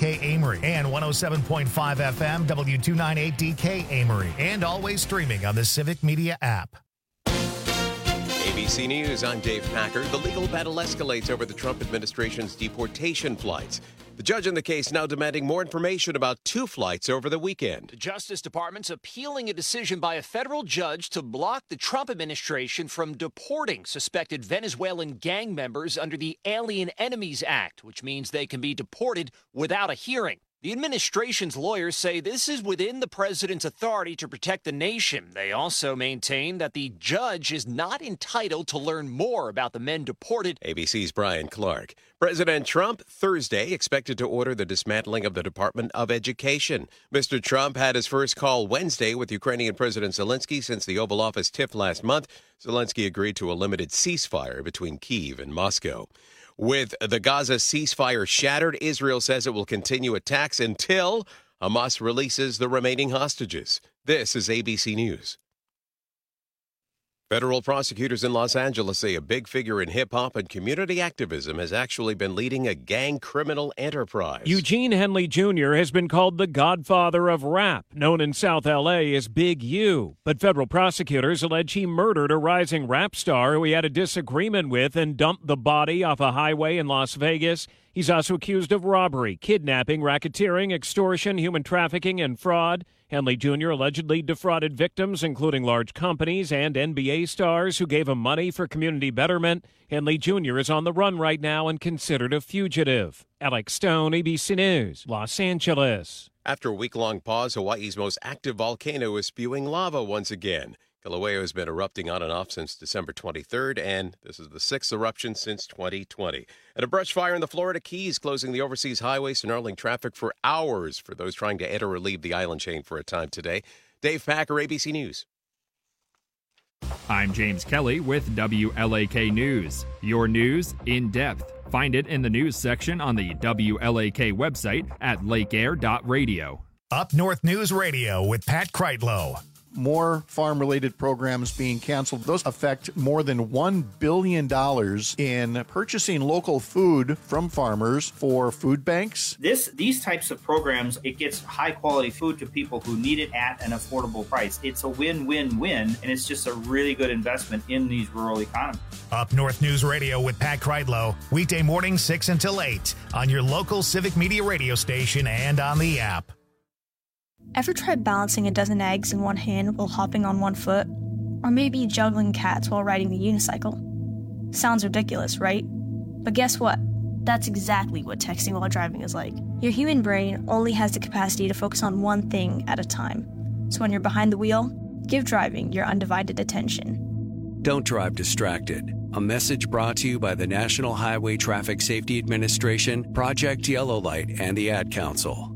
WKDK Amory and 107.5 FM W298DK Amory, and always streaming on the Civic Media app. ABC News, I'm Dave Packer. The legal battle escalates over the Trump administration's deportation flights. The judge in the case now demanding more information about 2 flights over the weekend. The Justice Department's appealing a decision by a federal judge to block the Trump administration from deporting suspected Venezuelan gang members under the Alien Enemies Act, which means they can be deported without a hearing. The administration's lawyers say this is within the president's authority to protect the nation. They also maintain that the judge is not entitled to learn more about the men deported. ABC's Brian Clark. President Trump, Thursday, expected to order the dismantling of the Department of Education. Mr. Trump had his first call Wednesday with Ukrainian President Zelensky since the Oval Office tiff last month. Zelensky agreed to a limited ceasefire between Kyiv and Moscow. With the Gaza ceasefire shattered, Israel says it will continue attacks until Hamas releases the remaining hostages. This is ABC News. Federal prosecutors in Los Angeles say a big figure in hip-hop and community activism has actually been leading a gang criminal enterprise. Eugene Henley Jr. has been called the godfather of rap, known in South L.A. as Big U. But federal prosecutors allege he murdered a rising rap star who he had a disagreement with and dumped the body off a highway in Las Vegas. He's also accused of robbery, kidnapping, racketeering, extortion, human trafficking, and fraud. Henley Jr. allegedly defrauded victims, including large companies and NBA stars who gave him money for community betterment. Henley Jr. is on the run right now and considered a fugitive. Alex Stone, ABC News, Los Angeles. After a week-long pause, Hawaii's most active volcano is spewing lava once again. Kilauea has been erupting on and off since December 23rd, and this is the 6th eruption since 2020. And a brush fire in the Florida Keys, closing the overseas highway, snarling traffic for hours for those trying to enter or leave the island chain for a time today. Dave Packer, ABC News. I'm James Kelly with WLAK News. Your news in depth. Find it in the news section on the WLAK website at lakeair.radio. Up North News Radio with Pat Kreitlow. More farm-related programs being canceled. Those affect more than $1 billion in purchasing local food from farmers for food banks. These types of programs, it gets high-quality food to people who need it at an affordable price. It's a win-win-win, and it's just a really good investment in these rural economies. Up North News Radio with Pat Kreitlow, weekday morning 6 until 8 on your local Civic Media radio station and on the app. Ever tried balancing a dozen eggs in one hand while hopping on one foot? Or maybe juggling cats while riding the unicycle? Sounds ridiculous, right? But guess what? That's exactly what texting while driving is like. Your human brain only has the capacity to focus on one thing at a time. So when you're behind the wheel, give driving your undivided attention. Don't drive distracted. A message brought to you by the National Highway Traffic Safety Administration, Project Yellow Light, and the Ad Council.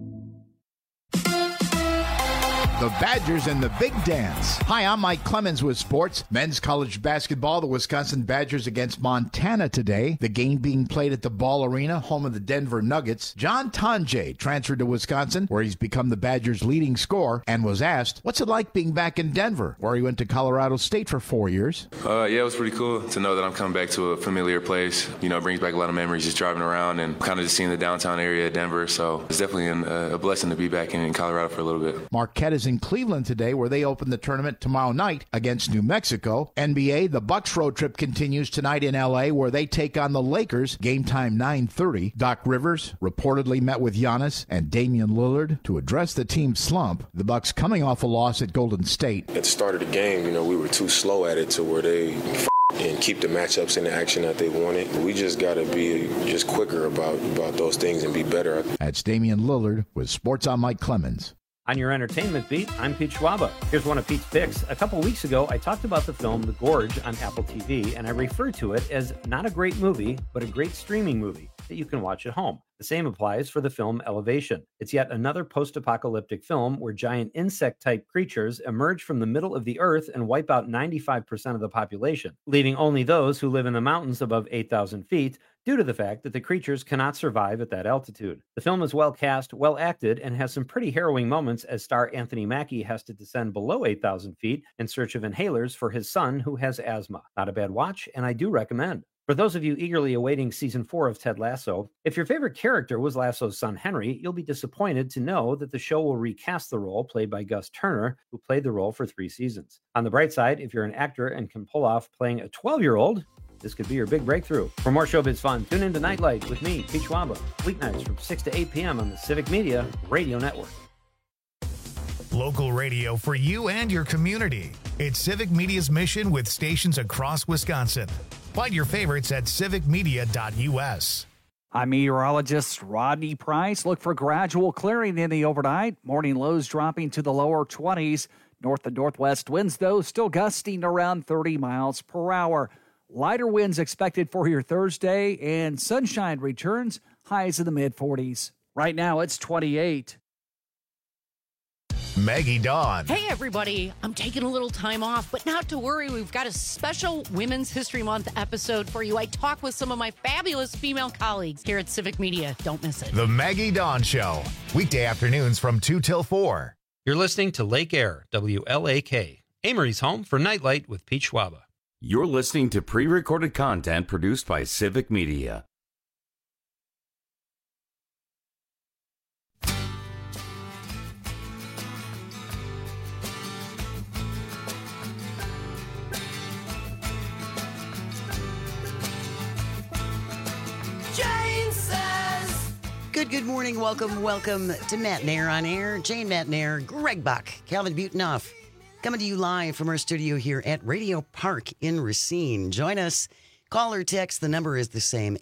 The Badgers and the Big Dance. Hi, I'm Mike Clemens with sports. Men's college basketball, the Wisconsin Badgers against Montana today. The game being played at the Ball Arena, home of the Denver Nuggets. John Tonje transferred to Wisconsin, where he's become the Badgers' leading scorer, and was asked, what's it like being back in Denver, where he went to Colorado State for 4 years? Yeah, it was pretty cool to know that I'm coming back to a familiar place. You know, it brings back a lot of memories just driving around and kind of just seeing the downtown area of Denver. So it's definitely a blessing to be back in Colorado for a little bit. Marquette is in Cleveland today, where they open the tournament tomorrow night against New Mexico. NBA, the Bucks road trip continues tonight in L.A., where they take on the Lakers. Game time 9:30. Doc Rivers reportedly met with Giannis and Damian Lillard to address the team's slump. The Bucks coming off a loss at Golden State. At the start of the game, we were too slow at it to where they and keep the matchups in the action that they wanted. We just got to be just quicker about those things and be better. That's Damian Lillard with Sports on Mike Clemens. On your entertainment beat, I'm Pete Schwaba. Here's one of Pete's picks. A couple weeks ago, I talked about the film The Gorge on Apple TV, and I referred to it as not a great movie, but a great streaming movie that you can watch at home. The same applies for the film Elevation. It's yet another post-apocalyptic film where giant insect-type creatures emerge from the middle of the earth and wipe out 95% of the population, leaving only those who live in the mountains above 8,000 feet due to the fact that the creatures cannot survive at that altitude. The film is well cast, well acted, and has some pretty harrowing moments as star Anthony Mackie has to descend below 8,000 feet in search of inhalers for his son who has asthma. Not a bad watch, and I do recommend. For those of you eagerly awaiting season 4 of Ted Lasso, if your favorite character was Lasso's son Henry, you'll be disappointed to know that the show will recast the role played by Gus Turner, who played the role for 3 seasons. On the bright side, if you're an actor and can pull off playing a 12-year-old, this could be your big breakthrough. For more showbiz fun, tune into Nightlight with me, Pete Schwaba, weeknights from 6 to 8 p.m. on the Civic Media Radio Network. Local radio for you and your community. It's Civic Media's mission with stations across Wisconsin. Find your favorites at civicmedia.us. I'm meteorologist Rodney Price. Look for gradual clearing in the overnight. Morning lows dropping to the lower 20s. North and northwest winds, though, still gusting around 30 miles per hour. Lighter winds expected for your Thursday, and sunshine returns, highs in the mid-40s. Right now, it's 28. Maggie Dawn. Hey, everybody. I'm taking a little time off, but not to worry. We've got a special Women's History Month episode for you. I talk with some of my fabulous female colleagues here at Civic Media. Don't miss it. The Maggie Dawn Show. Weekday afternoons from 2 till 4. You're listening to Lake Air, WLAK, Amory's home for Nightlight with Pete Schwaba. You're listening to pre-recorded content produced by Civic Media. Good morning. Welcome to Matt Nair on Air. Jane Matt Nair, Greg Buck, Calvin Butonoff, coming to you live from our studio here at Radio Park in Racine. Join us. Call or text. The number is the same,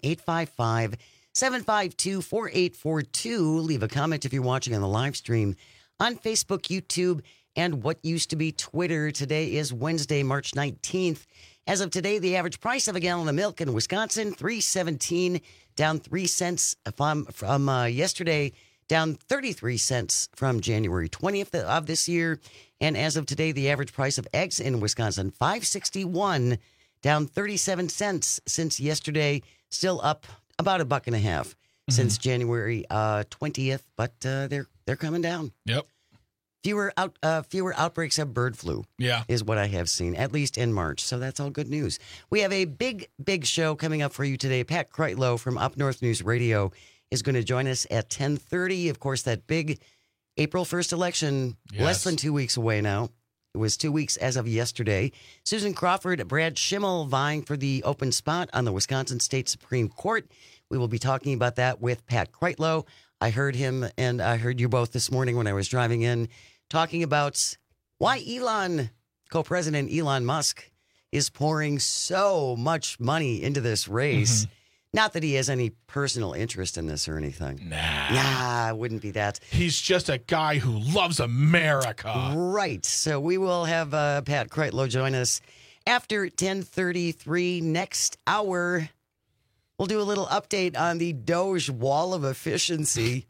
855-752-4842. Leave a comment if you're watching on the live stream on Facebook, YouTube, and what used to be Twitter. Today is Wednesday, March 19th. As of today, the average price of a gallon of milk in Wisconsin, $3.17, down 3 cents from yesterday, down 33 cents from January 20th of this year. And as of today, the average price of eggs in Wisconsin, $5.61, down 37 cents since yesterday, still up about $1.50 since January 20th, but they're coming down. Yep. Fewer outbreaks of bird flu is what I have seen, at least in March. So that's all good news. We have a big show coming up for you today. Pat Kreitlow from Up North News Radio is going to join us at 10:30. Of course, that big April 1st election, less than 2 weeks away now. It was 2 weeks as of yesterday. Susan Crawford, Brad Schimmel vying for the open spot on the Wisconsin State Supreme Court. We will be talking about that with Pat Kreitlow. I heard him and I heard you both this morning when I was driving in, talking about why co-president Elon Musk is pouring so much money into this race. Not that he has any personal interest in this or anything. Nah, it wouldn't be that. He's just a guy who loves America. Right. So we will have Pat Kreitlow join us after 10:33 next hour. We'll do a little update on the Doge wall of efficiency.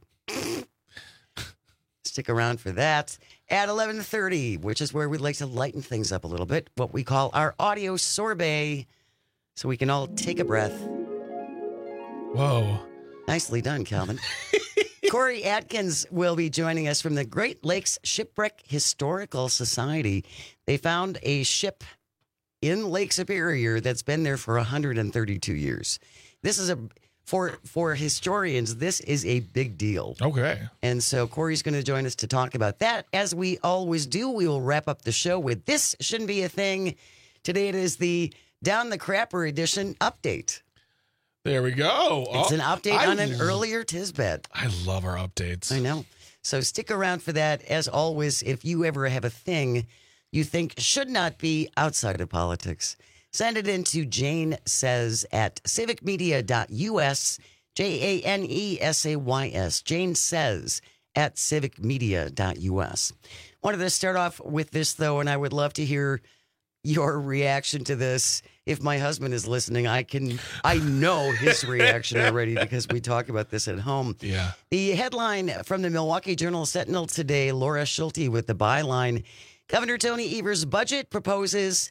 Stick around for that. At 11:30, which is where we'd like to lighten things up a little bit, what we call our audio sorbet, so we can all take a breath. Whoa. Nicely done, Calvin. Corey Atkins will be joining us from the Great Lakes Shipwreck Historical Society. They found a ship in Lake Superior that's been there for 132 years. This is for historians, this is a big deal. Okay. And so Corey's going to join us to talk about that. As we always do, we will wrap up the show with This Shouldn't Be a Thing. Today it is the Down the Crapper edition update. There we go. It's an update on an earlier Tisbet. I love our updates. I know. So stick around for that. As always, if you ever have a thing you think should not be outside of politics, send it in to Jane Says at civicmedia.us, JANESAYS, Jane Says at civicmedia.us. Wanted to start off with this, though, and I would love to hear your reaction to this. If my husband is listening, I know his reaction already because we talk about this at home. Yeah. The headline from the Milwaukee Journal-Sentinel today, Laura Schulte with the byline, Governor Tony Evers' budget proposes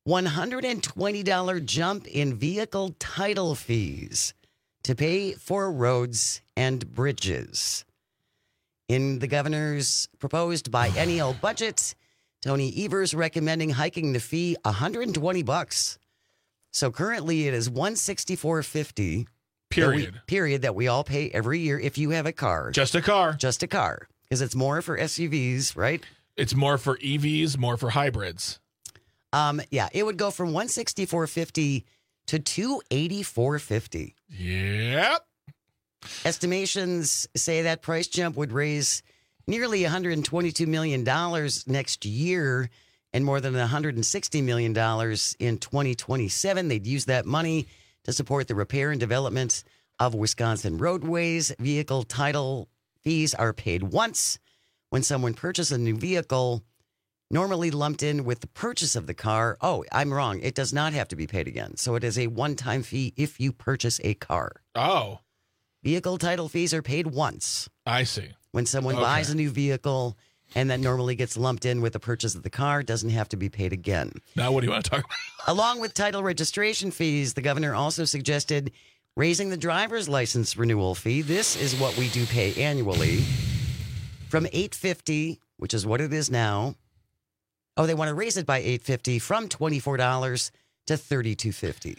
$120 jump in vehicle title fees to pay for roads and bridges. In the governor's proposed biennial budget, Tony Evers recommending hiking the fee $120 So currently it is $164.50. Period. That we all pay every year if you have a car. Just a car. Just a car. Because it's more for SUVs, right? It's more for EVs, more for hybrids. Yeah, it would go from $164.50 to $284.50. Yep. Estimations say that price jump would raise nearly $122 million next year and more than $160 million in 2027. They'd use that money to support the repair and development of Wisconsin roadways. Vehicle title fees are paid once when someone purchases a new vehicle, normally lumped in with the purchase of the car. Oh, I'm wrong. It does not have to be paid again. So it is a one-time fee if you purchase a car. Oh. Vehicle title fees are paid once. I see. When someone buys a new vehicle, and that normally gets lumped in with the purchase of the car, doesn't have to be paid again. Now, what do you want to talk about? Along with title registration fees, the governor also suggested raising the driver's license renewal fee. This is what we do pay annually, from $8.50, which is what it is now. Oh, they want to raise it by $8.50 from $24 to $32.50.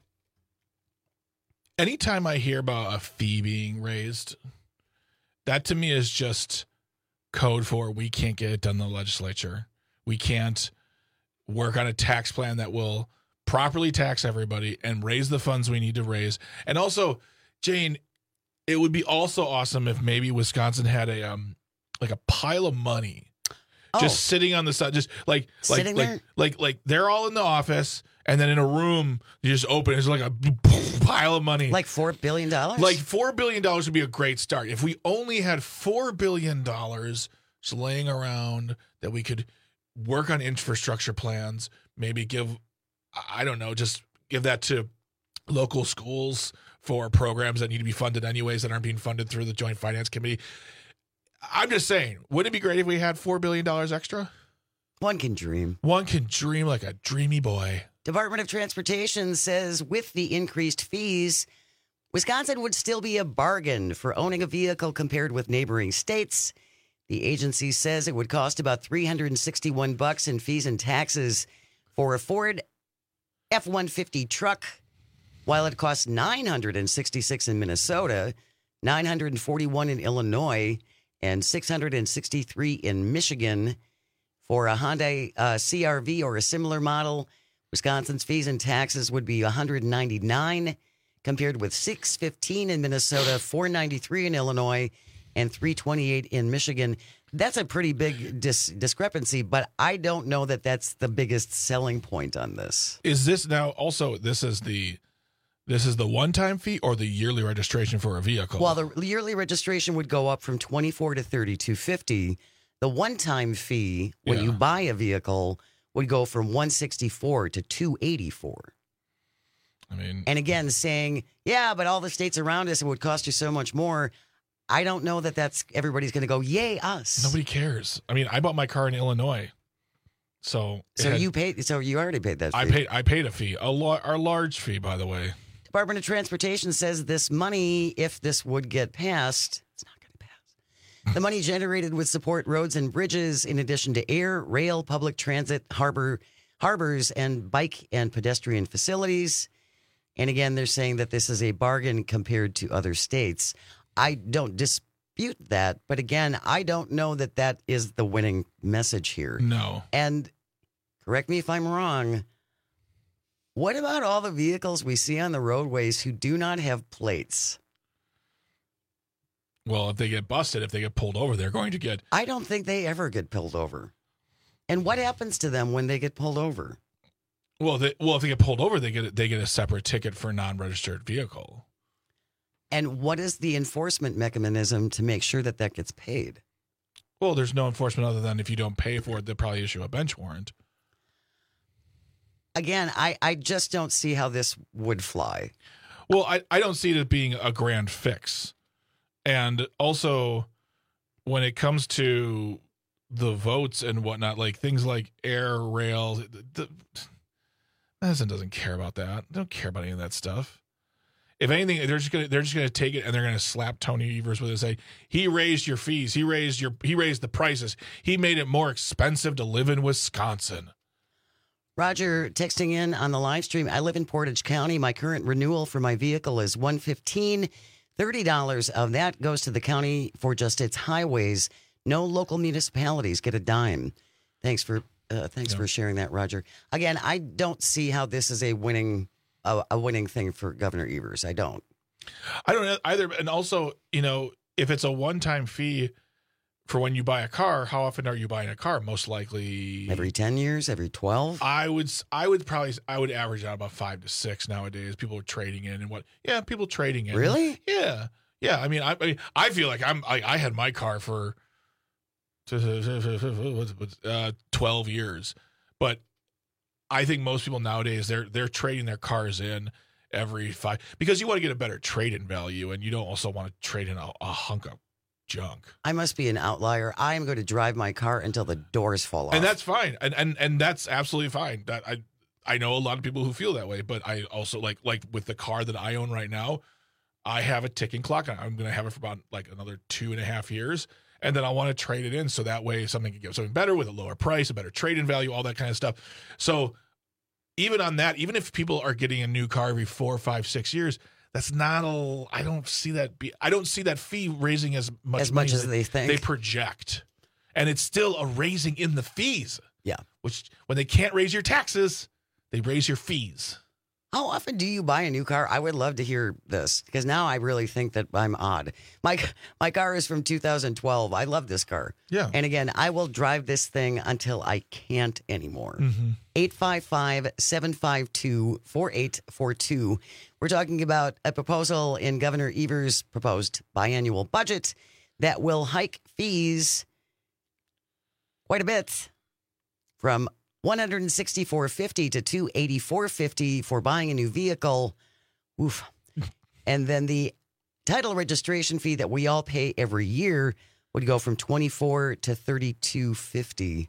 Anytime I hear about a fee being raised, that to me is just code for we can't get it done in the legislature. We can't work on a tax plan that will properly tax everybody and raise the funds we need to raise. And also, Jane, it would be also awesome if maybe Wisconsin had a pile of money just sitting on the side, just like they're all in the office. And then in a room, you just open, it's like a pile of money. Like $4 billion? Like $4 billion would be a great start. If we only had $4 billion just laying around that we could work on infrastructure plans, maybe give that to local schools for programs that need to be funded anyways that aren't being funded through the Joint Finance Committee. I'm just saying, wouldn't it be great if we had $4 billion extra? One can dream. One can dream like a dreamy boy. Department of Transportation says with the increased fees, Wisconsin would still be a bargain for owning a vehicle compared with neighboring states. The agency says it would cost about $361 in fees and taxes for a Ford F-150 truck, while it costs $966 in Minnesota, $941 in Illinois, and $663 in Michigan. For a Hyundai CR-V or a similar model, Wisconsin's fees and taxes would be $199, compared with $615 in Minnesota, $493 in Illinois, and $328 in Michigan. That's a pretty big discrepancy, but I don't know that that's the biggest selling point on this. Is this now also this is the one-time fee or the yearly registration for a vehicle? Well, the yearly registration would go up from $24 to $32.50. The one-time fee when you buy a vehicle would go from $164 to $284. I mean, and again, saying, yeah, but all the states around us, it would cost you so much more. I don't know that that's everybody's going to go, yay, us. Nobody cares. I mean, I bought my car in Illinois. So you already paid that fee. I paid a fee, a large fee, by the way. Department of Transportation says this money, if this would get passed, it's not going to pass. The money generated would support roads and bridges in addition to air, rail, public transit, harbors, and bike and pedestrian facilities. And again, they're saying that this is a bargain compared to other states. I don't dispute that, but again, I don't know that that is the winning message here. No. And correct me if I'm wrong, what about all the vehicles we see on the roadways who do not have plates? Well, if they get busted, if they get pulled over, they're going to get... I don't think they ever get pulled over. And what happens to them when they get pulled over? Well, if they get pulled over, they get a separate ticket for a non-registered vehicle. And what is the enforcement mechanism to make sure that that gets paid? Well, there's no enforcement other than if you don't pay for it, they'll probably issue a bench warrant. Again, I just don't see how this would fly. Well, I don't see it being a grand fix. And also, when it comes to the votes and whatnot, like things like air, rail, Madison doesn't care about that. They don't care about any of that stuff. If anything, they're just gonna take it and they're gonna slap Tony Evers with it and say, he raised your fees, he raised the prices, he made it more expensive to live in Wisconsin. Roger texting in on the live stream. I live in Portage County. My current renewal for my vehicle is $115. $30 of that goes to the county for just its highways. No local municipalities get a dime. Thanks for sharing that, Roger. Again, I don't see how this is a winning thing for Governor Evers. I don't either. And also, if it's a one-time fee for when you buy a car, how often are you buying a car? Most likely every 10 years, every 12. I would average out about 5 to 6 nowadays. People are trading in and people trading in. Really? Yeah. I mean, I feel like I had my car for 12 years, but I think most people nowadays they're trading their cars in every 5 because you want to get a better trade-in value, and you don't also want to trade in a hunk of junk. I must be an outlier. I am going to drive my car until the doors fall off, and that's fine, and that's absolutely fine. That I know a lot of people who feel that way, but I also like with the car that I own right now, I have a ticking clock. I'm going to have it for about like another 2.5 years. And then I want to trade it in so that way something can get something better with a lower price, a better trade-in value, all that kind of stuff. So even on that, even if people are getting a new car every 4, 5, 6 years, that's not I don't see that fee raising as much as they think. They project. And it's still a raising in the fees. Yeah. Which when they can't raise your taxes, they raise your fees. How often do you buy a new car? I would love to hear this because now I really think that I'm odd. My car is from 2012. I love this car. Yeah. And again, I will drive this thing until I can't anymore. Mm-hmm. 855-752-4842. We're talking about a proposal in Governor Evers' proposed biannual budget that will hike fees quite a bit from $164.50 to $284.50 for buying a new vehicle. Oof. And then the title registration fee that we all pay every year would go from $24 to $32.50.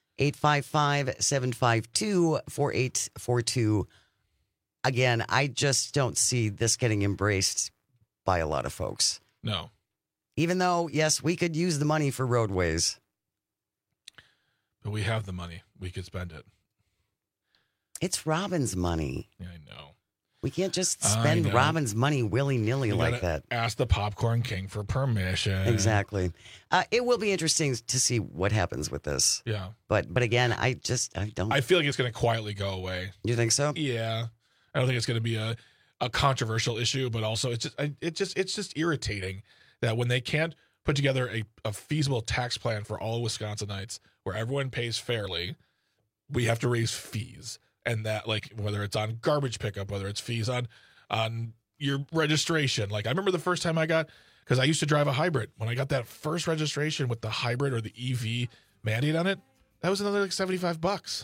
855-752-4842. Again, I just don't see this getting embraced by a lot of folks. No. Even though, yes, we could use the money for roadways. But we have the money. We could spend it. It's Robin's money. Yeah, I know. We can't just spend Robin's money willy-nilly like that. Ask the Popcorn King for permission. Exactly. It will be interesting to see what happens with this. Yeah. But again, I don't. I feel like it's going to quietly go away. You think so? Yeah. I don't think it's going to be a controversial issue, but also it's just irritating that when they can't put together a feasible tax plan for all Wisconsinites where everyone pays fairly, we have to raise fees. And that, like, whether it's on garbage pickup, whether it's fees on your registration. Like, I remember the first time because I used to drive a hybrid. When I got that first registration with the hybrid or the EV mandate on it, that was another like $75.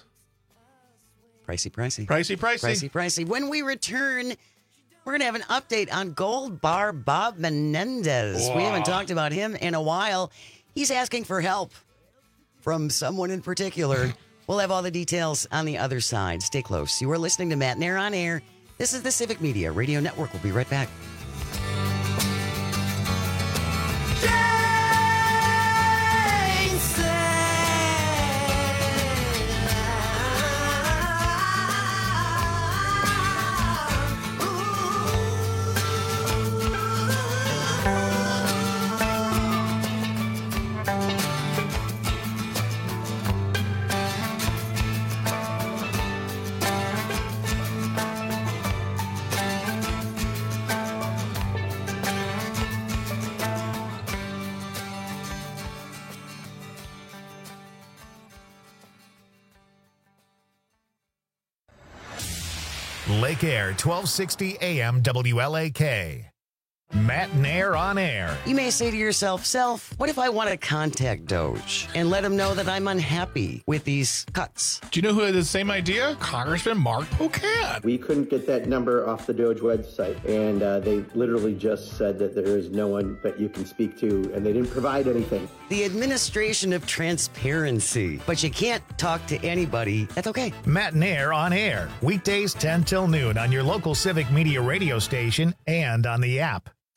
Pricey. When we return, we're going to have an update on Gold Bar Bob Menendez. Wow. We haven't talked about him in a while. He's asking for help from someone in particular. We'll have all the details on the other side. Stay close. You are listening to Matt Nair on Air. This is the Civic Media Radio Network. We'll be right back. Lake Air, 1260 AM WLAK. Matt Nair on Air. You may say to yourself, Self, what if I want to contact Doge and let him know that I'm unhappy with these cuts? Do you know who had the same idea? Congressman Mark Pocan. We couldn't get that number off the Doge website, and they literally just said that there is no one that you can speak to, and they didn't provide anything. The administration of transparency. But you can't talk to anybody. That's okay. Matt Nair on Air. Weekdays 10 till noon on your local Civic Media radio station and on the app.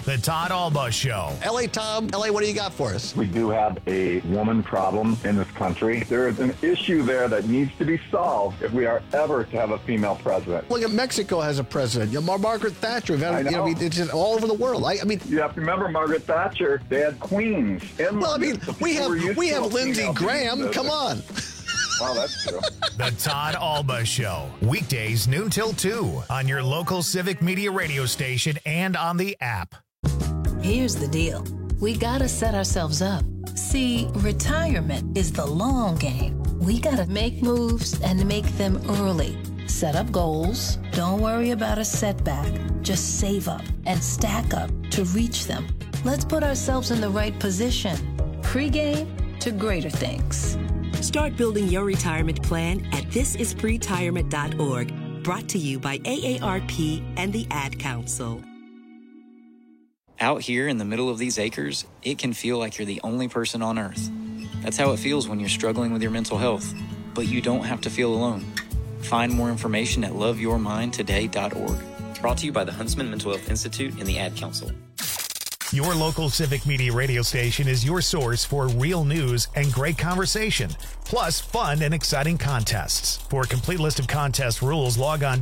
The Todd Alba Show. L.A. Tom, L.A., what do you got for us? We do have a woman problem in this country. There is an issue there that needs to be solved if we are ever to have a female president. Look at Mexico has a president. Margaret Thatcher. It's just all over the world. I mean, you have to remember Margaret Thatcher. They had queens. Well, I mean, we have Lindsey Graham. Come on. Wow, that's true. The Todd Alba Show. Weekdays noon till 2 on your local Civic Media radio station and on the app. Here's the deal. We gotta set ourselves up. See, retirement is the long game. We gotta make moves and make them early. Set up goals. Don't worry about a setback. Just save up and stack up to reach them. Let's put ourselves in the right position. Pre-game to greater things. Start building your retirement plan at thisispretirement.org. Brought to you by AARP and the Ad Council. Out here in the middle of these acres, it can feel like you're the only person on Earth. That's how it feels when you're struggling with your mental health. But you don't have to feel alone. Find more information at loveyourmindtoday.org. Brought to you by the Huntsman Mental Health Institute and the Ad Council. Your local Civic Media radio station is your source for real news and great conversation, plus fun and exciting contests. For a complete list of contest rules, log on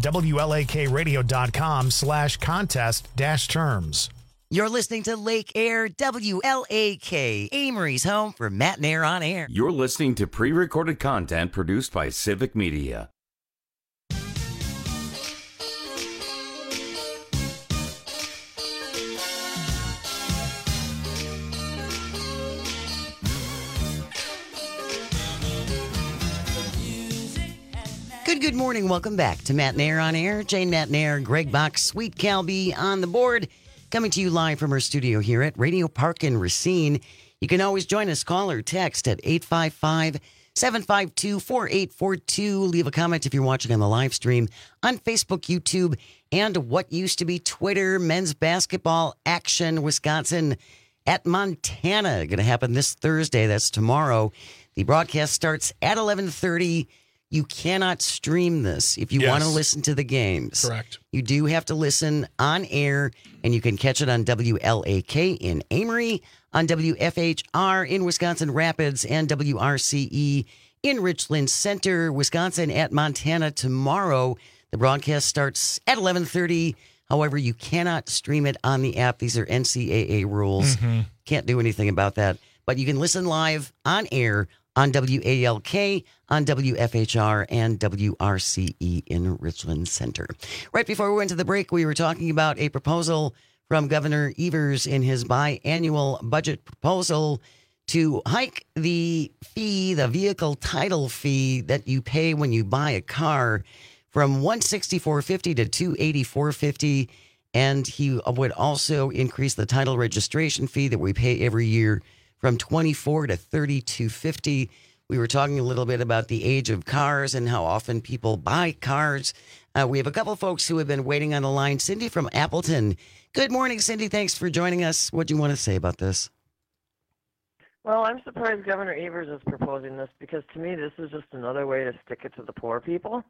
WLAKradio.com/contest-terms. You're listening to Lake Air, WLAK, Amory's home for Matt and Air on Air. You're listening to pre-recorded content produced by Civic Media. Good morning. Welcome back to Matt and Air on Air. Jane Matt and Air, Greg Box, Sweet Calby on the board. Coming to you live from our studio here at Radio Park in Racine. You can always join us. Call or text at 855-752-4842. Leave a comment if you're watching on the live stream on Facebook, YouTube, and what used to be Twitter. Men's basketball action, Wisconsin at Montana. Going to happen this Thursday. That's tomorrow. The broadcast starts at 11:30. You cannot stream this if you want to listen to the games. Correct. You do have to listen on air, and you can catch it on WLAK in Amory, on WFHR in Wisconsin Rapids, and WRCE in Richland Center, Wisconsin at Montana tomorrow. The broadcast starts at 11:30. However, you cannot stream it on the app. These are NCAA rules. Can't do anything about that. But you can listen live on air on WALK, on WFHR, and WRCE in Richland Center. Right before we went to the break, we were talking about a proposal from Governor Evers in his biannual budget proposal to hike the fee, the vehicle title fee that you pay when you buy a car from $164.50 to $284.50. And he would also increase the title registration fee that we pay every year from $24 to $32.50. We were talking a little bit about the age of cars and how often people buy cars. We have a couple folks who have been waiting on the line. Cindy from Appleton. Good morning, Cindy. Thanks for joining us. What do you want to say about this? Well, I'm surprised Governor Evers is proposing this because to me this is just another way to stick it to the poor people.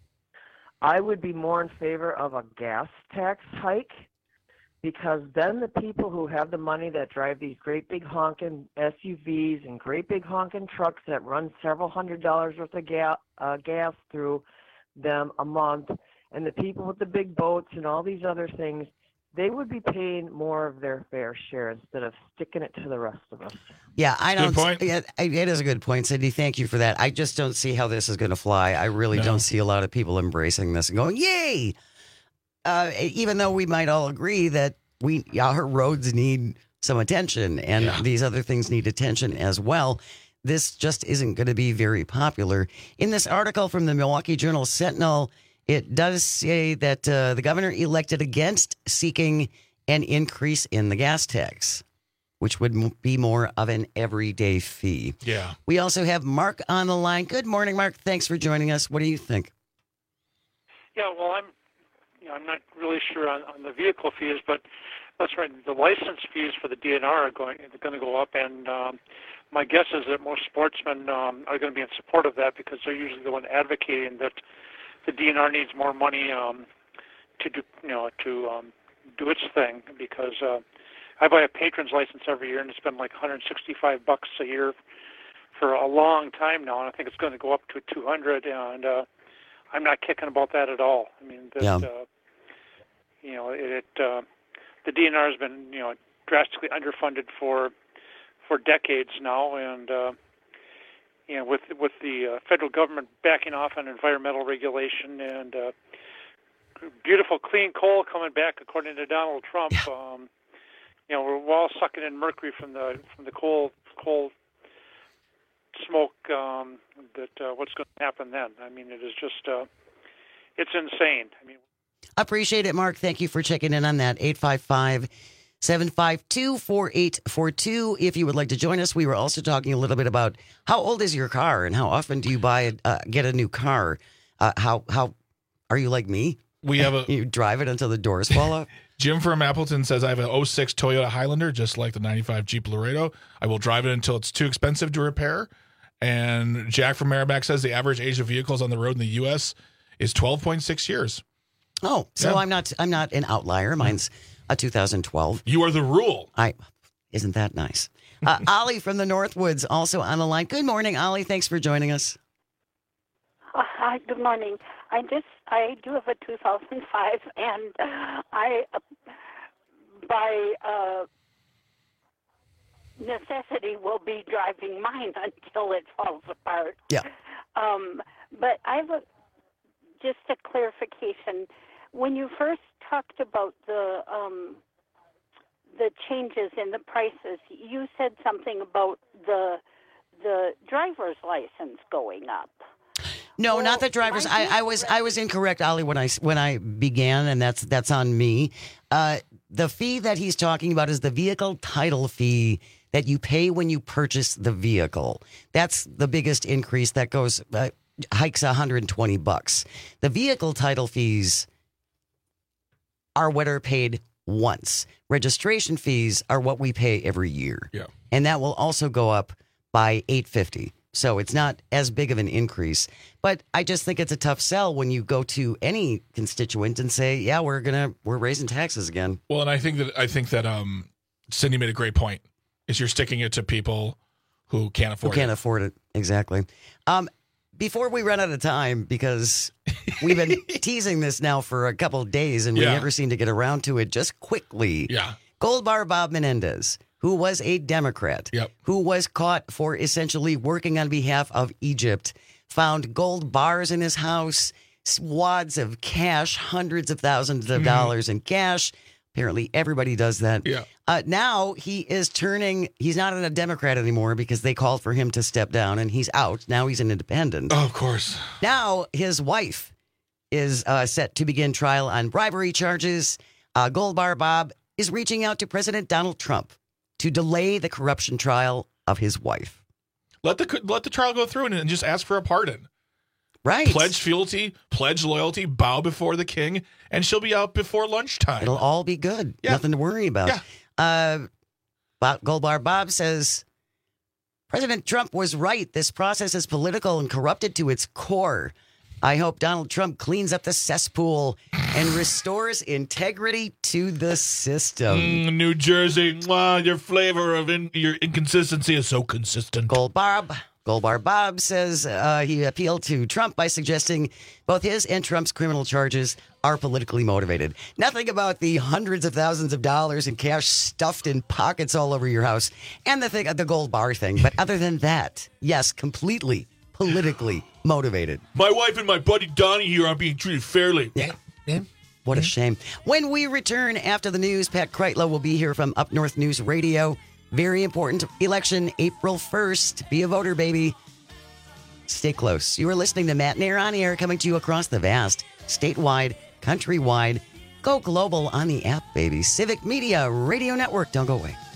I would be more in favor of a gas tax hike, because then the people who have the money that drive these great big honking SUVs and great big honking trucks that run several $100s worth of gas through them a month, and the people with the big boats and all these other things, they would be paying more of their fair share instead of sticking it to the rest of us. Yeah, I don't. Good point. It is a good point, Cindy. Thank you for that. I just don't see how this is going to fly. I really don't see a lot of people embracing this and going, "Yay!" Even though we might all agree that our roads need some attention and these other things need attention as well, this just isn't going to be very popular. In this article from the Milwaukee Journal Sentinel, it does say that the governor elected against seeking an increase in the gas tax, which would be more of an everyday fee. Yeah. We also have Mark on the line. Good morning, Mark. Thanks for joining us. What do you think? Yeah, well, I'm not really sure on the vehicle fees, but that's right. The license fees for the DNR are going to go up, and my guess is that most sportsmen are going to be in support of that because they're usually the one advocating that the DNR needs more money to do its thing, because I buy a patron's license every year, and it's been like $165 a year for a long time now, and I think it's going to go up to $200, and I'm not kicking about that at all. I mean, the DNR has been, drastically underfunded for decades now, and with the federal government backing off on environmental regulation and beautiful clean coal coming back, according to Donald Trump. We're all sucking in mercury from the coal smoke. What's going to happen then? I mean, it is just it's insane. I mean, appreciate it, Mark. Thank you for checking in on that. 855-752-4842. If you would like to join us, we were also talking a little bit about how old is your car and how often do you get a new car? How are you like me? We have you drive it until the doors fall off. Jim from Appleton says, I have an 06 Toyota Highlander, just like the 95 Jeep Laredo. I will drive it until it's too expensive to repair. And Jack from Merrimack says the average age of vehicles on the road in the U.S. is 12.6 years. Oh, so yeah. I'm not an outlier. Mine's a 2012. You are the rule. Isn't that nice? Ollie from the Northwoods also on the line. Good morning, Ollie. Thanks for joining us. Hi, good morning. I do have a 2005, and I by necessity will be driving mine until it falls apart. Yeah. But I have just a clarification. When you first talked about the changes in the prices, you said something about the driver's license going up. No, not the drivers. I was incorrect, Ollie, when I began, and that's on me. The fee that he's talking about is the vehicle title fee that you pay when you purchase the vehicle. That's the biggest increase. That goes hikes $120. The vehicle title fees are what are paid once. Registration fees are what we pay every year. Yeah. And that will also go up by $850. So it's not as big of an increase. But I just think it's a tough sell when you go to any constituent and say, yeah, we're raising taxes again. Well, and I think that Cindy made a great point, is you're sticking it to people who can't afford it. Who can't afford it, exactly. Before we run out of time, because we've been teasing this now for a couple of days and we never seem to get around to it, just quickly. Yeah. Gold Bar Bob Menendez, who was a Democrat, who was caught for essentially working on behalf of Egypt, found gold bars in his house, wads of cash, hundreds of thousands of dollars in cash. Apparently everybody does that. Yeah. Now he is he's not a Democrat anymore because they called for him to step down and he's out. Now he's an independent. Oh, of course. Now his wife is set to begin trial on bribery charges. Gold Bar Bob is reaching out to President Donald Trump to delay the corruption trial of his wife. Let the trial go through and just ask for a pardon. Right. Pledge fealty, pledge loyalty, bow before the king, and she'll be out before lunchtime. It'll all be good. Yeah. Nothing to worry about. Yeah. Gold Bar Bob says, President Trump was right. This process is political and corrupted to its core. I hope Donald Trump cleans up the cesspool and restores integrity to the system. New Jersey, your flavor of your inconsistency is so consistent. Gold Bar Bob says he appealed to Trump by suggesting both his and Trump's criminal charges are politically motivated. Nothing about the hundreds of thousands of dollars in cash stuffed in pockets all over your house and the gold bar thing. But other than that, yes, completely politically motivated. My wife and my buddy Donnie here aren't being treated fairly. Yeah. What a shame. When we return after the news, Pat Kreitlow will be here from Up North News Radio. Very important election, April 1st. Be a voter, baby. Stay close. You are listening to Matt and Air on Air, coming to you across the vast, statewide, countrywide. Go global on the app, baby. Civic Media Radio Network. Don't go away.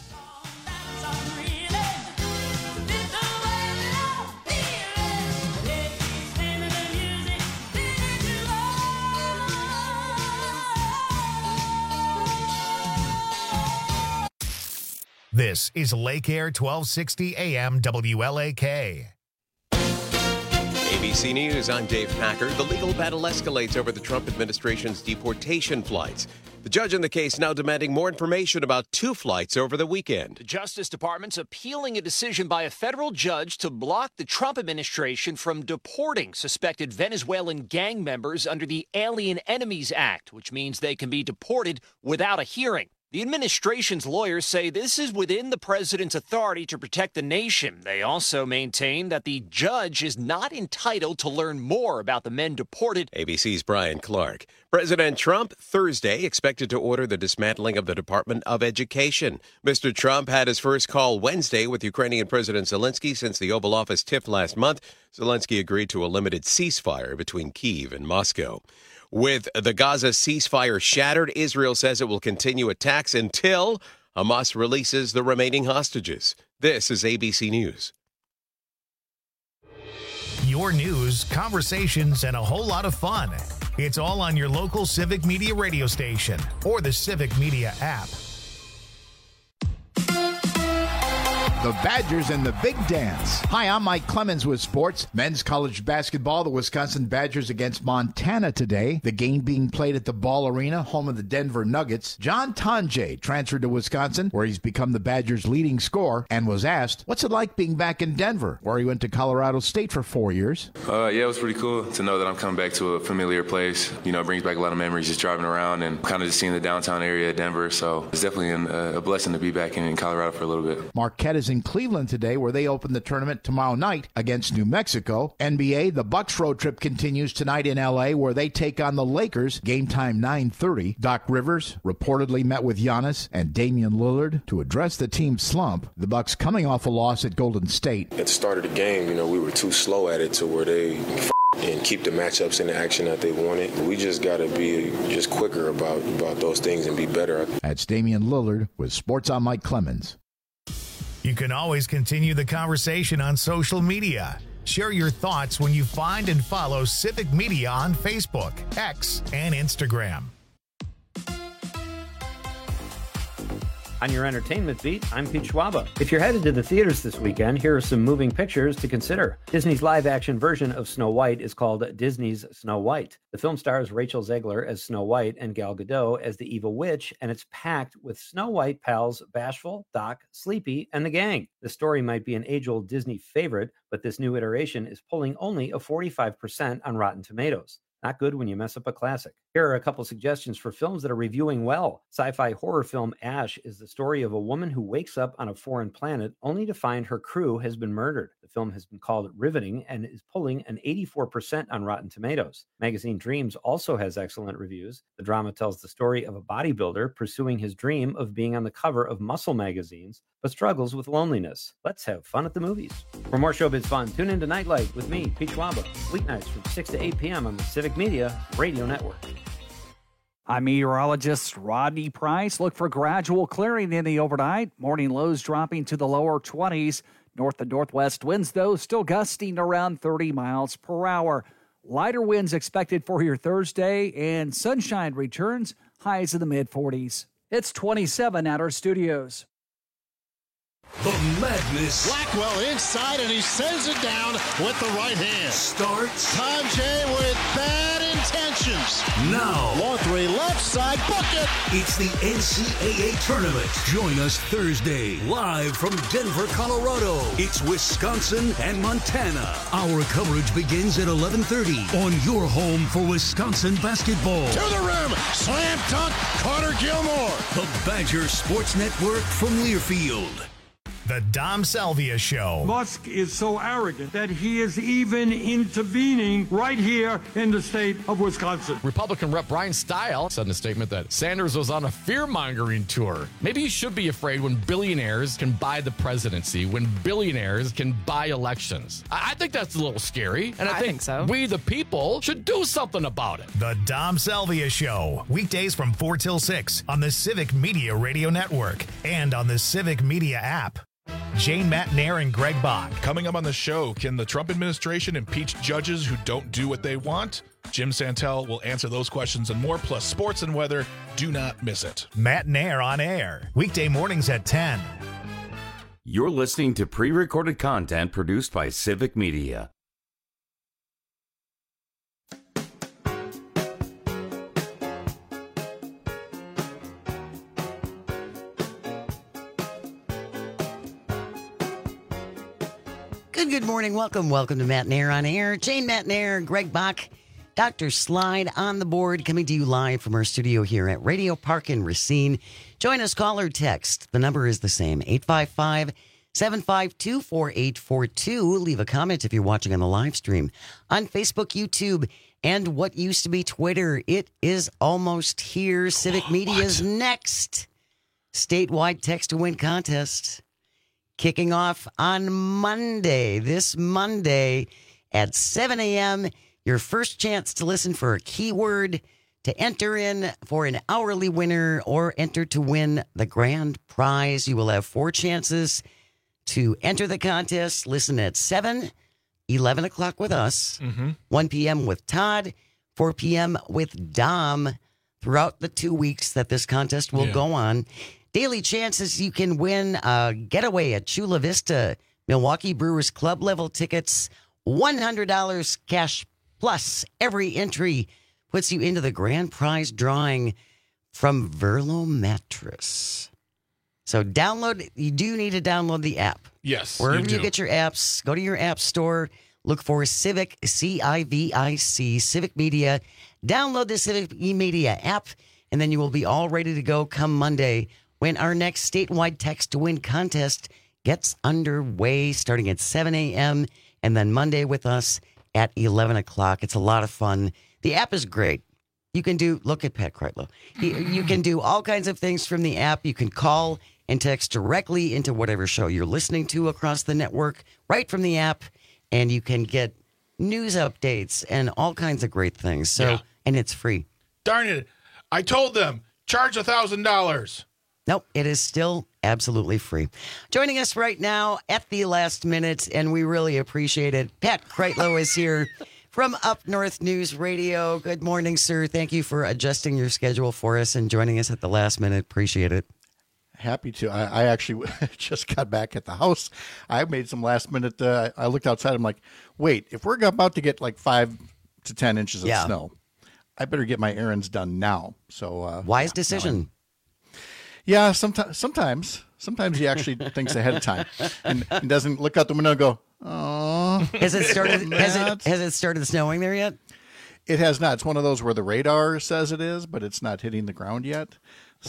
This is Lake Air 1260 AM WLAK. ABC News, I'm Dave Packer. The legal battle escalates over the Trump administration's deportation flights. The judge in the case now demanding more information about 2 flights over the weekend. The Justice Department's appealing a decision by a federal judge to block the Trump administration from deporting suspected Venezuelan gang members under the Alien Enemies Act, which means they can be deported without a hearing. The administration's lawyers say this is within the president's authority to protect the nation. They also maintain that the judge is not entitled to learn more about the men deported. ABC's Brian Clark. President Trump, Thursday, expected to order the dismantling of the Department of Education. Mr. Trump had his first call Wednesday with Ukrainian President Zelensky since the Oval Office tipped last month. Zelensky agreed to a limited ceasefire between Kyiv and Moscow. With the Gaza ceasefire shattered, Israel says it will continue attacks until Hamas releases the remaining hostages. This is ABC News. Your news, conversations, and a whole lot of fun. It's all on your local Civic Media radio station or the Civic Media app. The Badgers and the Big Dance. Hi, I'm Mike Clemens with sports. Men's college basketball, the Wisconsin Badgers against Montana today. The game being played at the Ball Arena, home of the Denver Nuggets. John Tonje transferred to Wisconsin, where he's become the Badgers' leading scorer, and was asked, what's it like being back in Denver, where he went to Colorado State for 4 years? Yeah, it was pretty cool to know that I'm coming back to a familiar place. You know, it brings back a lot of memories just driving around and kind of just seeing the downtown area of Denver. So it's definitely a blessing to be back in Colorado for a little bit. Marquette is in Cleveland today, where they open the tournament tomorrow night against New Mexico. NBA, the Bucks road trip continues tonight in L.A., where they take on the Lakers. Game time 9:30. Doc Rivers reportedly met with Giannis and Damian Lillard to address the team's slump. The Bucks coming off a loss at Golden State. At the start of the game, we were too slow at it to where they and keep the matchups in the action that they wanted. We just got to be just quicker about those things and be better. That's Damian Lillard with Sports on Mike Clemens. You can always continue the conversation on social media. Share your thoughts when you find and follow Civic Media on Facebook, X, and Instagram. On your entertainment beat, I'm Pete Schwaba. If you're headed to the theaters this weekend, here are some moving pictures to consider. Disney's live-action version of Snow White is called Disney's Snow White. The film stars Rachel Zegler as Snow White and Gal Gadot as the evil witch, and it's packed with Snow White pals Bashful, Doc, Sleepy, and the gang. The story might be an age-old Disney favorite, but this new iteration is pulling only a 45% on Rotten Tomatoes. Not good when you mess up a classic. Here are a couple suggestions for films that are reviewing well. Sci-fi horror film Ash is the story of a woman who wakes up on a foreign planet only to find her crew has been murdered. The film has been called riveting and is pulling an 84% on Rotten Tomatoes. Magazine Dreams also has excellent reviews. The drama tells the story of a bodybuilder pursuing his dream of being on the cover of muscle magazines, but struggles with loneliness. Let's have fun at the movies. For more showbiz fun, tune into Nightlight with me, Pete Schwaba, weeknights from 6 to 8 p.m. on the Civic Media Radio Network. I'm meteorologist Rodney Price. Look for gradual clearing in the overnight. Morning lows dropping to the lower 20s. North and northwest winds, though, still gusting around 30 miles per hour. Lighter winds expected for your Thursday, and sunshine returns, highs in the mid-40s. It's 27 at our studios. The madness. Blackwell inside, and he sends it down with the right hand. Starts. Tonje with bad intentions. Now. 1-3 left side, book it. It's the NCAA tournament. Join us Thursday, live from Denver, Colorado. It's Wisconsin and Montana. Our coverage begins at 11:30 on your home for Wisconsin basketball. To the rim, slam dunk, Carter Gilmore. The Badger Sports Network from Learfield. The Dom Salvia Show. Musk is so arrogant that he is even intervening right here in the state of Wisconsin. Republican Rep. Brian Stile said in a statement that Sanders was on a fear-mongering tour. Maybe you should be afraid when billionaires can buy the presidency, when billionaires can buy elections. I think that's a little scary, and I think so. We, the people, should do something about it. The Dom Salvia Show. Weekdays from 4 till 6 on the Civic Media Radio Network and on the Civic Media app. Jane Matnair and Greg Bach. Coming up on the show, can the Trump administration impeach judges who don't do what they want? Jim Santel will answer those questions and more, plus sports and weather. Do not miss it. Matnair on air, weekday mornings at 10. You're listening to pre-recorded content produced by Civic Media. Good morning. Welcome to Matt Nair on Air. Jane Matt Nair, Greg Bach, Dr. Slide on the board, coming to you live from our studio here at Radio Park in Racine. Join us, call or text. The number is the same, 855-752-4842. Leave a comment if you're watching on the live stream on Facebook, YouTube, and what used to be Twitter. It is almost here. Civic Media's next statewide text to win contest, kicking off on Monday, this Monday at 7 a.m. Your first chance to listen for a keyword to enter in for an hourly winner or enter to win the grand prize. You will have 4 chances to enter the contest. Listen at 7, 11 o'clock with us, 1 p.m. with Todd, 4 p.m. with Dom throughout the 2 weeks that this contest will go on. Daily chances you can win a getaway at Chula Vista, Milwaukee Brewers Club level tickets, $100 cash plus. Every entry puts you into the grand prize drawing from Verlo Mattress. So you do need to download the app. Yes. Wherever you get your apps, go to your app store, look for Civic, C-I-V-I-C, Civic Media. Download the Civic Media app, and then you will be all ready to go come Monday when our next statewide text to win contest gets underway, starting at 7 a.m. and then Monday with us at 11 o'clock. It's a lot of fun. The app is great. You can look at Pat Kreitlow. You can do all kinds of things from the app. You can call and text directly into whatever show you're listening to across the network right from the app, and you can get news updates and all kinds of great things. So, and it's free. Darn it. I told them, charge $1,000. Nope, it is still absolutely free. Joining us right now at the last minute, and we really appreciate it, Pat Kreitlow is here from Up North News Radio. Good morning, sir. Thank you for adjusting your schedule for us and joining us at the last minute. Appreciate it. Happy to. I actually just got back at the house. I made some last minute. I looked outside. I'm like, wait, if we're about to get like 5 to 10 inches of snow, I better get my errands done now. So wise decision. Yeah, sometimes he actually thinks ahead of time and doesn't look out the window and go, "Oh." Has it started? Has it started snowing there yet? It has not. It's one of those where the radar says it is, but it's not hitting the ground yet.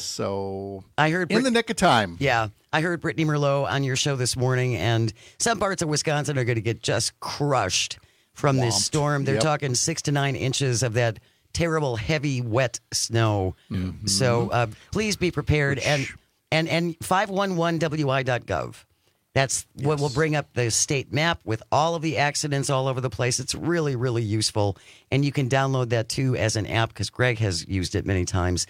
So I heard in the nick of time. Yeah, I heard Brittany Merlot on your show this morning, and some parts of Wisconsin are going to get just crushed from this storm. They're talking 6 to 9 inches of that terrible, heavy, wet snow. So please be prepared. And 511wi.gov. That's what will bring up the state map with all of the accidents all over the place. It's really, really useful. And you can download that, too, as an app because Greg has used it many times.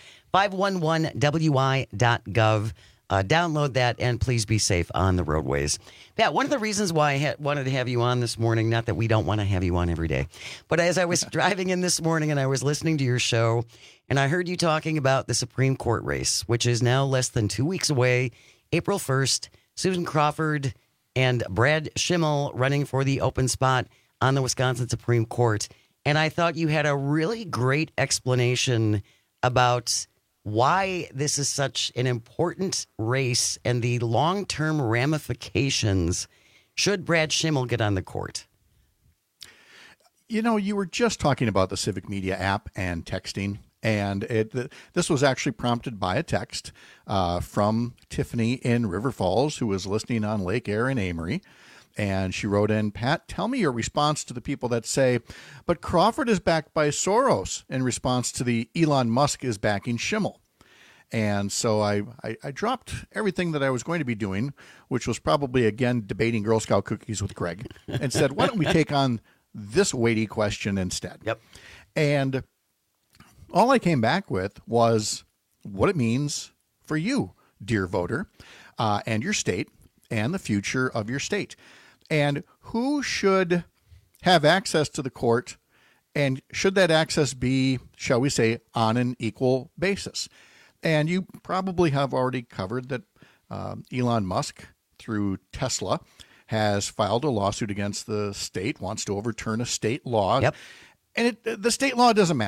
511wi.gov. Download that, and please be safe on the roadways. Pat, one of the reasons why I wanted to have you on this morning, not that we don't want to have you on every day, but as I was driving in this morning and I was listening to your show, and I heard you talking about the Supreme Court race, which is now less than 2 weeks away, April 1st, Susan Crawford and Brad Schimmel running for the open spot on the Wisconsin Supreme Court. And I thought you had a really great explanation about why this is such an important race and the long-term ramifications should Brad Schimmel get on the court. You know, you were just talking about the Civic Media app and texting, and this was actually prompted by a text from Tiffany in River Falls, who was listening on Lake Air in Amory. And she wrote in, Pat, tell me your response to the people that say, but Crawford is backed by Soros, in response to the Elon Musk is backing Schimmel. And so I dropped everything that I was going to be doing, which was probably, again, debating Girl Scout cookies with Greg, and said, why don't we take on this weighty question instead? Yep. And all I came back with was what it means for you, dear voter, and your state, and the future of your state. And who should have access to the court, and should that access be, shall we say, on an equal basis? And you probably have already covered that Elon Musk, through Tesla, has filed a lawsuit against the state, wants to overturn a state law. Yep. And the state law doesn't matter.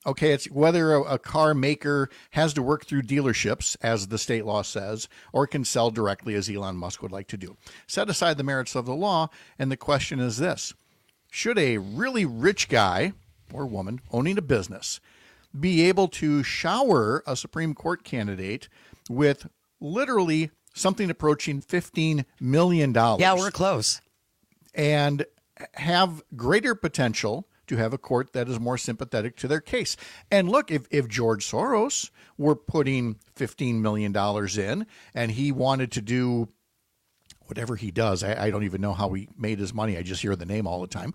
Okay, it's whether a car maker has to work through dealerships, as the state law says, or can sell directly, as Elon Musk would like to do. Set aside the merits of the law, and the question is this. Should a really rich guy or woman owning a business be able to shower a Supreme Court candidate with literally something approaching $15 million? Yeah, we're close. And have greater potential to have a court that is more sympathetic to their case. And look, if George Soros were putting $15 million in and he wanted to do whatever he does, I don't even know how he made his money. I just hear the name all the time.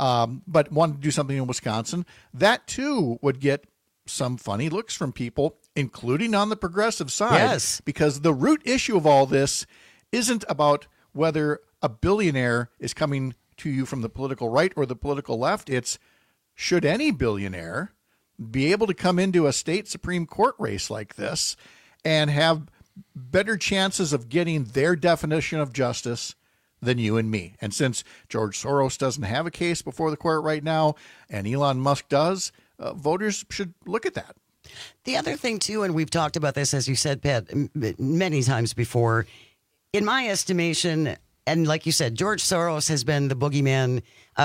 But wanted to do something in Wisconsin, that too would get some funny looks from people, including on the progressive side. Yes. Because the root issue of all this isn't about whether a billionaire is coming to you from the political right or the political left. It's, should any billionaire be able to come into a state Supreme Court race like this and have better chances of getting their definition of justice than you and me? And since George Soros doesn't have a case before the court right now, and Elon Musk does, voters should look at that. The other thing, too, and we've talked about this, as you said, Pat, many times before, in my estimation, and like you said, George Soros has been the boogeyman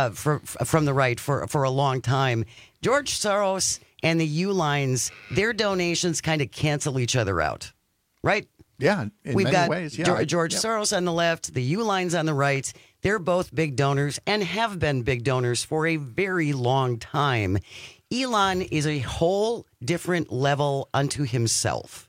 from the right for a long time. George Soros and the U-Lines, their donations kind of cancel each other out, right? Yeah, in We've many got ways. Yeah, George Soros on the left, the U-Lines on the right. They're both big donors and have been big donors for a very long time. Elon is a whole different level unto himself.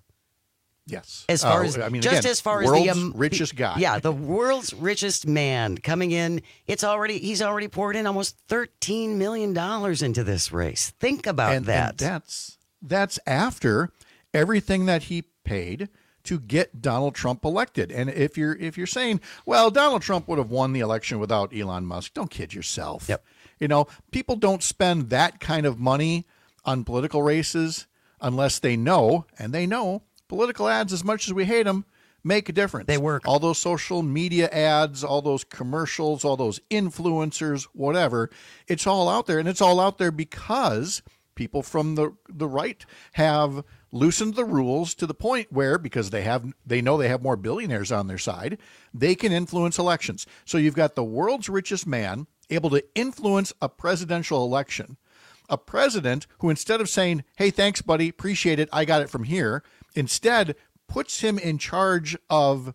Yes. As far as, as far as the richest guy. Yeah, the world's richest man coming in. He's already poured in almost $13 million into this race. Think about that. And that's after everything that he paid to get Donald Trump elected. And if you're saying, well, Donald Trump would have won the election without Elon Musk, don't kid yourself. Yep. People don't spend that kind of money on political races unless they know, and they know, political ads, as much as we hate them, make a difference. They work. All those social media ads, all those commercials, all those influencers, whatever, it's all out there. And it's all out there because people from the right have loosened the rules to the point where, because they know they have more billionaires on their side, they can influence elections. So you've got the world's richest man able to influence a presidential election. A president who, instead of saying, hey, thanks, buddy, appreciate it, I got it from here, instead puts him in charge of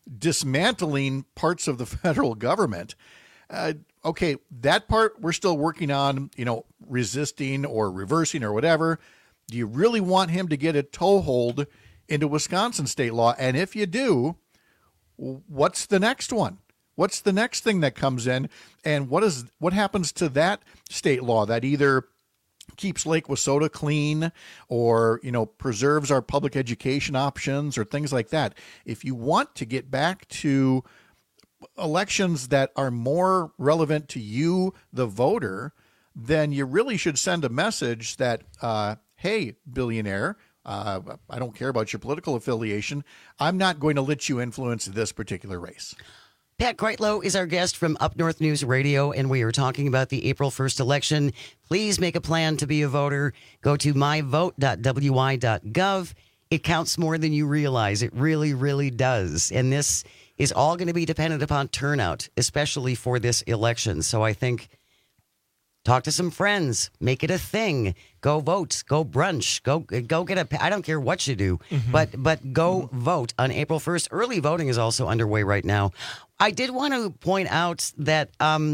dismantling parts of the federal government. Okay, that part we're still working on, resisting or reversing or whatever. Do you really want him to get a toehold into Wisconsin state law? And if you do, what's the next one? What's the next thing that comes in? And what happens to that state law that either keeps Lake Wissota clean or, preserves our public education options or things like that? If you want to get back to elections that are more relevant to you, the voter, then you really should send a message that, hey, billionaire, I don't care about your political affiliation. I'm not going to let you influence this particular race. Pat Kreitlow is our guest from Up North News Radio, and we are talking about the April 1st election. Please make a plan to be a voter. Go to myvote.wi.gov. It counts more than you realize. It really, really does. And this is all going to be dependent upon turnout, especially for this election. So I think talk to some friends, make it a thing. Go vote, go brunch, go get I don't care what you do, but go vote on April 1st. Early voting is also underway right now. I did want to point out that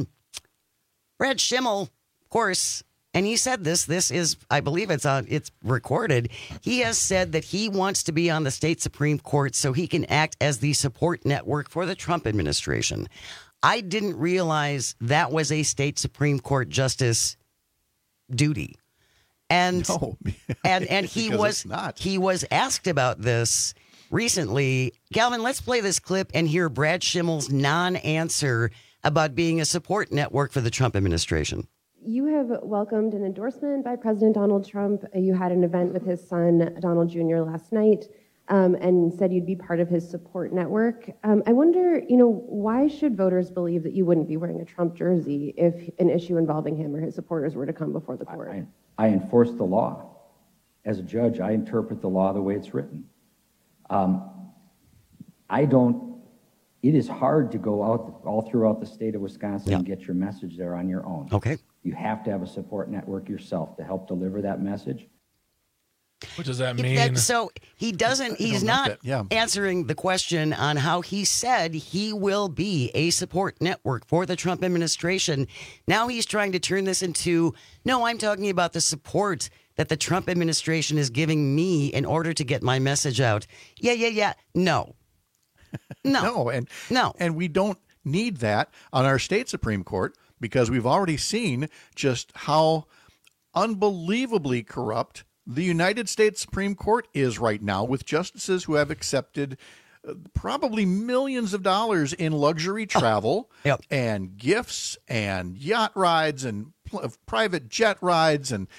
Brad Schimmel, of course, and he said this is, I believe it's recorded. He has said that he wants to be on the state Supreme Court so he can act as the support network for the Trump administration. I didn't realize that was a state Supreme Court justice duty. And and he was asked about this recently. Galvin, let's play this clip and hear Brad Schimmel's non-answer about being a support network for the Trump administration. You have welcomed an endorsement by President Donald Trump. You had an event with his son, Donald Jr., last night, and said you'd be part of his support network. I wonder, why should voters believe that you wouldn't be wearing a Trump jersey if an issue involving him or his supporters were to come before the court? I enforce the law. As a judge, I interpret the law the way it's written. It is hard to go out all throughout the state of Wisconsin and get your message there on your own. Okay. You have to have a support network yourself to help deliver that message. What does that mean? So he's not answering the question on how he said he will be a support network for the Trump administration. Now he's trying to turn this into, no, I'm talking about the support that the Trump administration is giving me in order to get my message out. Yeah. No. And we don't need that on our state Supreme Court because we've already seen just how unbelievably corrupt the United States Supreme Court is right now, with justices who have accepted probably millions of dollars in luxury travel and gifts and yacht rides and private jet rides and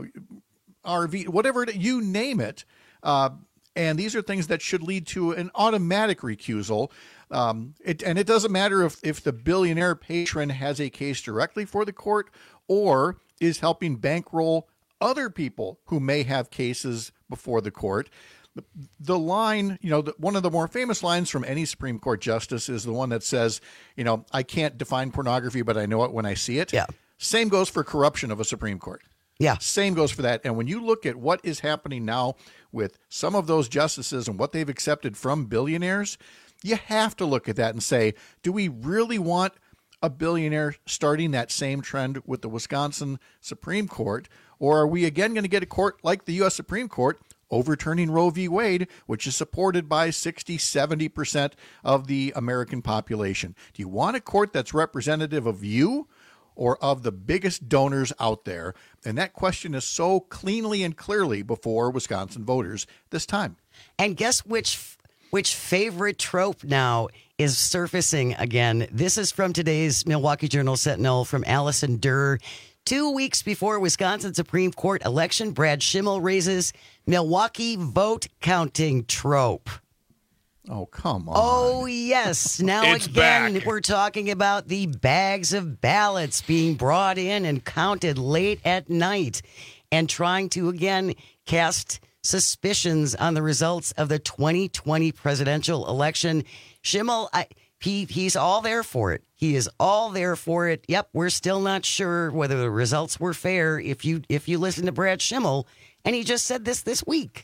RV, whatever, you name it. And these are things that should lead to an automatic recusal. It doesn't matter if the billionaire patron has a case directly for the court or is helping bankroll other people who may have cases before the court. The line, one of the more famous lines from any Supreme Court justice is the one that says, I can't define pornography, but I know it when I see it. Yeah. Same goes for corruption of a Supreme Court. Yeah. Same goes for that. And when you look at what is happening now with some of those justices and what they've accepted from billionaires, you have to look at that and say, do we really want a billionaire starting that same trend with the Wisconsin Supreme Court? Or are we again going to get a court like the U.S. Supreme Court overturning Roe v. Wade, which is supported by 60-70% of the American population? Do you want a court that's representative of you or of the biggest donors out there? And that question is so cleanly and clearly before Wisconsin voters this time. And guess which favorite trope now is surfacing again? This is from today's Milwaukee Journal-Sentinel from Allison Durr. 2 weeks before Wisconsin Supreme Court election, Brad Schimmel raises Milwaukee vote counting trope. Oh, come on. Oh, yes. Now again, we're talking about the bags of ballots being brought in and counted late at night and trying to, again, cast suspicions on the results of the 2020 presidential election. Schimmel, he's all there for it. He is all there for it. Yep, we're still not sure whether the results were fair if you listen to Brad Schimmel, and he just said this week.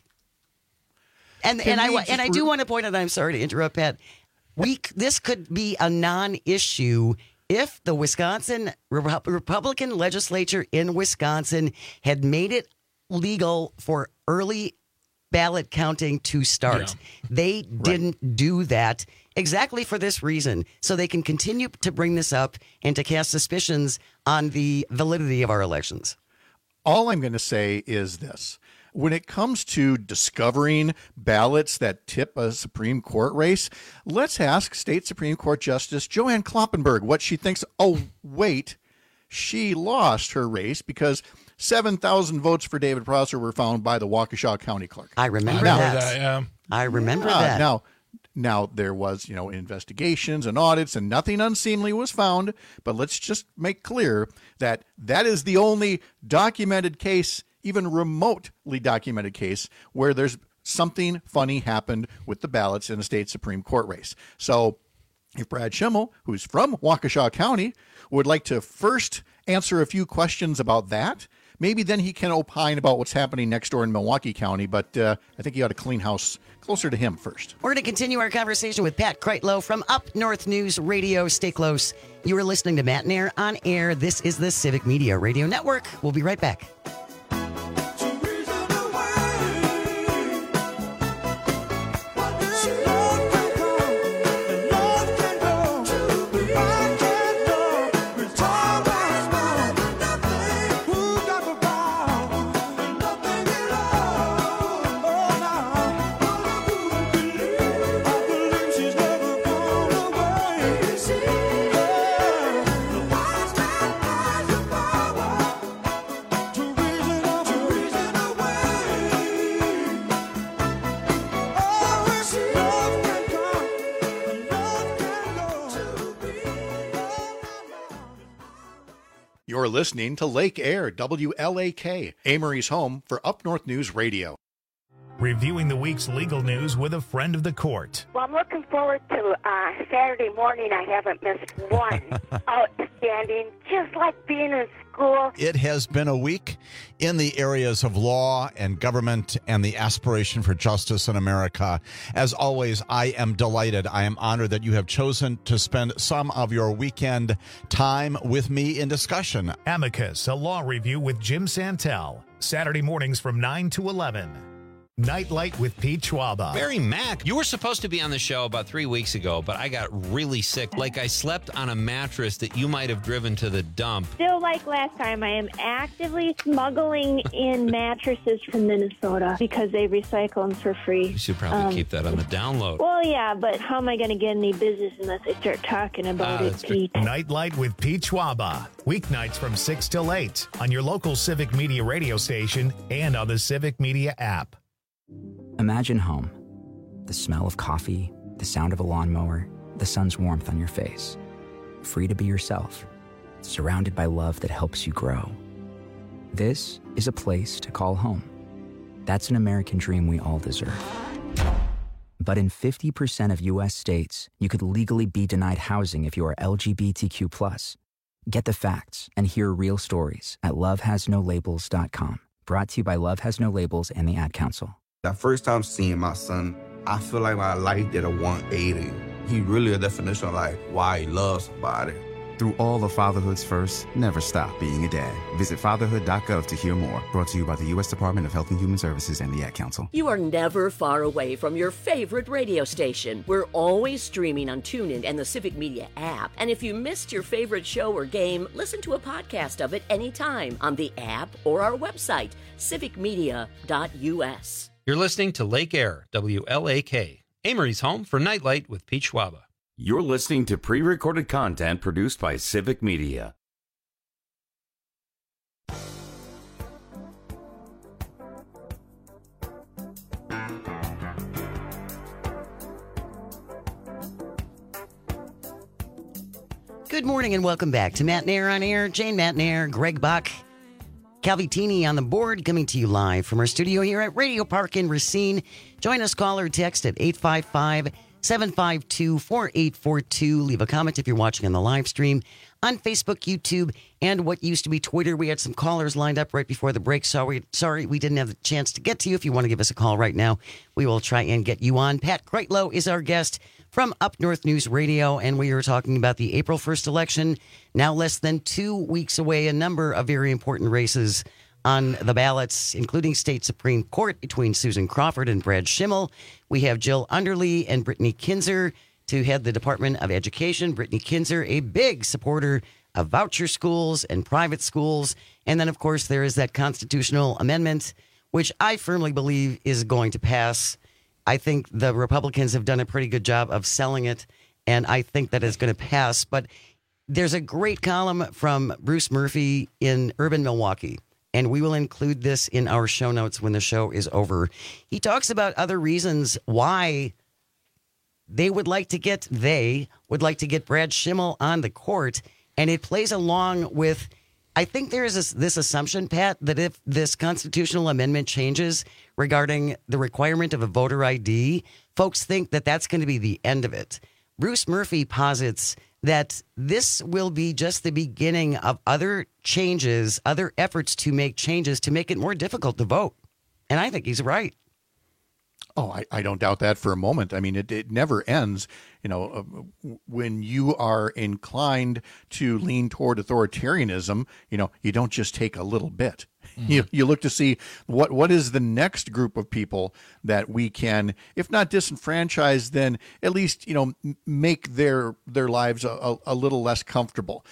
And I do want to point out, I'm sorry to interrupt, Pat. This could be a non-issue if the Wisconsin Republican legislature in Wisconsin had made it legal for early ballot counting to start. Yeah. They didn't do that exactly for this reason, so they can continue to bring this up and to cast suspicions on the validity of our elections. All I'm going to say is this. When it comes to discovering ballots that tip a Supreme Court race, let's ask State Supreme Court Justice Joanne Kloppenburg what she thinks. Oh, wait, she lost her race because 7,000 votes for David Prosser were found by the Waukesha County Clerk. I remember that. I remember that. Now there was, investigations and audits and nothing unseemly was found, but let's just make clear that is the only documented case, even remotely documented case, where there's something funny happened with the ballots in a state Supreme Court race. So if Brad Schimmel, who's from Waukesha County, would like to first answer a few questions about that, maybe then he can opine about what's happening next door in Milwaukee County, but I think he ought to clean house closer to him first. We're going to continue our conversation with Pat Kreitlow from Up North News Radio. Stay close. You are listening to Matt and Air on Air. This is the Civic Media Radio Network. We'll be right back. You're listening to Lake Air, WLAK, Amory's home for Up North News Radio. Reviewing the week's legal news with a friend of the court. Well, I'm looking forward to Saturday morning. I haven't missed one. Outstanding, just like being in school. It has been a week in the areas of law and government and the aspiration for justice in America. As always, I am delighted. I am honored that you have chosen to spend some of your weekend time with me in discussion. Amicus, a law review with Jim Santel. Saturday mornings from 9 to 11. Nightlight with Pete Schwaba. Mary Mack, you were supposed to be on the show about 3 weeks ago, but I got really sick. Like I slept on a mattress that you might have driven to the dump. Still like last time, I am actively smuggling in mattresses from Minnesota because they recycle them for free. You should probably keep that on the download. Well, yeah, but how am I going to get any business unless I start talking about it, Pete? Nightlight with Pete Schwaba. Weeknights from 6 till 8 on your local Civic Media radio station and on the Civic Media app. Imagine home. The smell of coffee, the sound of a lawnmower, the sun's warmth on your face. Free to be yourself, surrounded by love that helps you grow. This is a place to call home. That's an American dream we all deserve. But in 50% of U.S. states, you could legally be denied housing if you are LGBTQ+. Get the facts and hear real stories at lovehasnolabels.com. Brought to you by Love Has No Labels and the Ad Council. That first time seeing my son, I feel like my life did a 180. He really a definition of like why he loves somebody. Through all of fatherhood's first, never stop being a dad. Visit fatherhood.gov to hear more. Brought to you by the U.S. Department of Health and Human Services and the Ad Council. You are never far away from your favorite radio station. We're always streaming on TuneIn and the Civic Media app. And if you missed your favorite show or game, listen to a podcast of it anytime on the app or our website, civicmedia.us. You're listening to Lake Air, WLAK, Amory's home for Nightlight with Pete Schwaba. You're listening to pre-recorded content produced by Civic Media. Good morning and welcome back to Matt Nair on Air. Jane Matt Nair, Greg Buck, Calvitini on the board, coming to you live from our studio here at Radio Park in Racine. Join us, call or text at 855-752-4842. Leave a comment if you're watching on the live stream on Facebook, YouTube, and what used to be Twitter. We had some callers lined up right before the break. Sorry we didn't have the chance to get to you. If you want to give us a call right now, we will try and get you on. Pat Kreitlow is our guest from Up North News Radio, and we were talking about the April 1st election, now less than 2 weeks away. A number of very important races on the ballots, including state Supreme Court between Susan Crawford and Brad Schimmel. We have Jill Underly and Brittany Kinzer to head the Department of Education. Brittany Kinzer, a big supporter of voucher schools and private schools. And then, of course, there is that constitutional amendment, which I firmly believe is going to pass. I think the Republicans have done a pretty good job of selling it, and I think that is going to pass. But there's a great column from Bruce Murphy in Urban Milwaukee, and we will include this in our show notes when the show is over. He talks about other reasons why they would like to get Brad Schimmel on the court, and it plays along with, I think there is this assumption, Pat, that if this constitutional amendment changes regarding the requirement of a voter ID, folks think that that's going to be the end of it. Bruce Murphy posits that this will be just the beginning of other changes, other efforts to make changes to make it more difficult to vote. And I think he's right. Oh, I don't doubt that for a moment. I mean, it never ends. You know, when you are inclined to lean toward authoritarianism, you know, you don't just take a little bit. Mm-hmm. You look to see what is the next group of people that we can, if not disenfranchise, then at least, you know, make their lives a little less comfortable.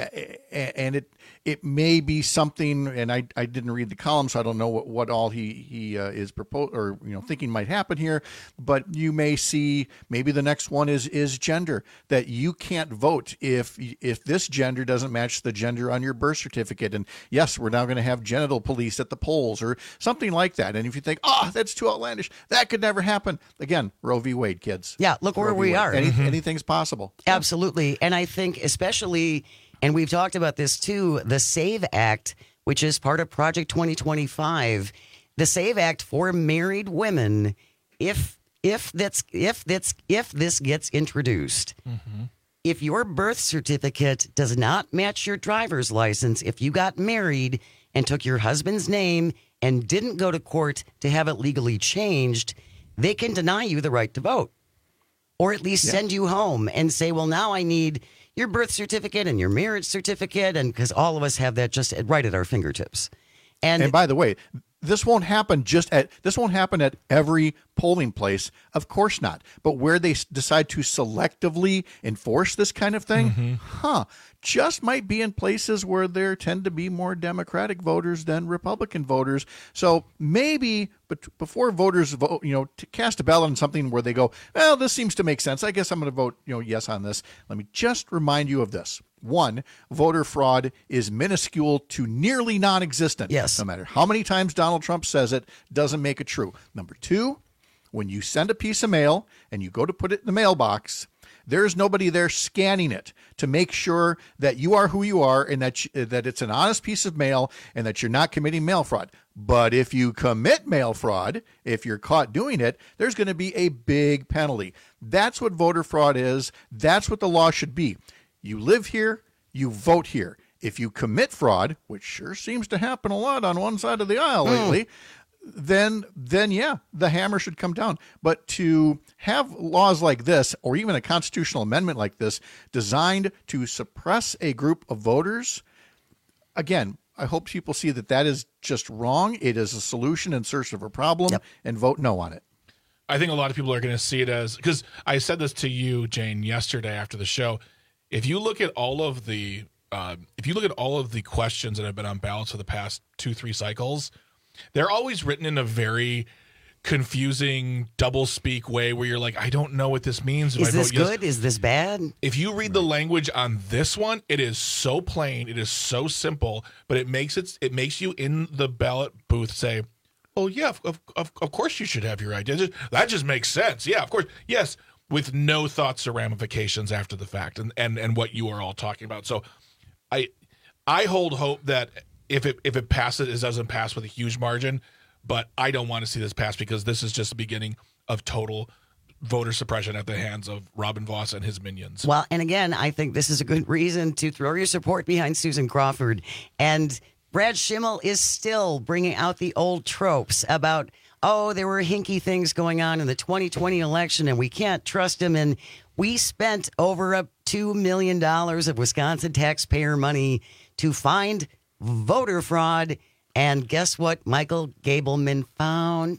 And it may be something, and I didn't read the column, so I don't know what all he is proposing or, you know, thinking might happen here. But you may see maybe the next one is gender, that you can't vote if this gender doesn't match the gender on your birth certificate. And yes, we're now going to have genital police at the polls or something like that. And if you think, that's too outlandish, that could never happen. Again, Roe v. Wade, kids. Yeah, look where we are. Anything's possible. Absolutely. And I think especially And we've talked about this too, the SAVE Act, which is part of Project 2025. The SAVE Act for married women, if this gets introduced, if your birth certificate does not match your driver's license, if you got married and took your husband's name and didn't go to court to have it legally changed, they can deny you the right to vote. Or at least send you home and say, well, now I need your birth certificate and your marriage certificate, and because all of us have that just right at our fingertips. And by the way, this won't happen at every polling place. Of course not. But where they decide to selectively enforce this kind of thing, just might be in places where there tend to be more Democratic voters than Republican voters. So maybe before voters vote, to cast a ballot on something where they go, well, this seems to make sense, I guess I'm going to vote, yes on this. Let me just remind you of this. One, voter fraud is minuscule to nearly non-existent. Yes. No matter how many times Donald Trump says it, doesn't make it true. Number two, when you send a piece of mail and you go to put it in the mailbox, there's nobody there scanning it to make sure that you are who you are and that it's an honest piece of mail and that you're not committing mail fraud. But if you commit mail fraud, if you're caught doing it, there's going to be a big penalty. That's what voter fraud is. That's what the law should be. You live here, you vote here. If you commit fraud, which sure seems to happen a lot on one side of the aisle lately, then yeah, the hammer should come down. But to have laws like this, or even a constitutional amendment like this, designed to suppress a group of voters, again, I hope people see that is just wrong. It is a solution in search of a problem, and vote no on it. I think a lot of people are going to see it as, because I said this to you, Jane, yesterday after the show. If you look at all of the questions that have been on ballots for the past 2-3 cycles, they're always written in a very confusing double-speak way where you're like, I don't know what this means. Is this good? Is this bad? If you read the language on this one, it is so plain, it is so simple, but it makes you in the ballot booth say, oh yeah, of course you should have your idea. That just makes sense. Yeah, of course. Yes. With no thoughts or ramifications after the fact, and what you are all talking about. So, I hold hope that if it passes, it doesn't pass with a huge margin. But I don't want to see this pass because this is just the beginning of total voter suppression at the hands of Robin Vos and his minions. Well, and again, I think this is a good reason to throw your support behind Susan Crawford. And Brad Schimmel is still bringing out the old tropes about, oh, there were hinky things going on in the 2020 election and we can't trust him. And we spent over $2 million of Wisconsin taxpayer money to find voter fraud. And guess what Michael Gableman found?